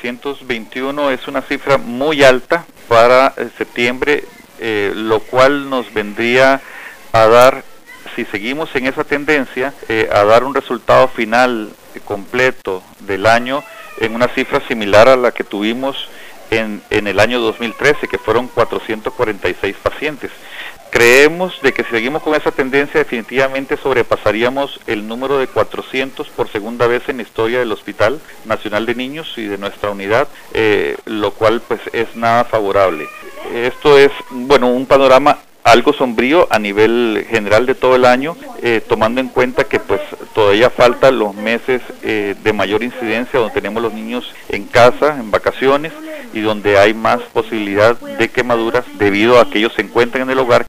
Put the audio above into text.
421 es una cifra muy alta para septiembre, lo cual nos vendría a dar, si seguimos en esa tendencia, a dar un resultado final completo del año en una cifra similar a la que tuvimos en el año 2013, que fueron 446 pacientes. Creemos de que si seguimos con esa tendencia, definitivamente sobrepasaríamos el número de 400 por segunda vez en la historia del Hospital Nacional de Niños y de nuestra unidad, lo cual pues es nada favorable. Esto es, bueno, un panorama algo sombrío a nivel general de todo el año, tomando en cuenta que pues todavía faltan los meses de mayor incidencia, donde tenemos los niños en casa, en vacaciones, y donde hay más posibilidad de quemaduras debido a que ellos se encuentran en el hogar.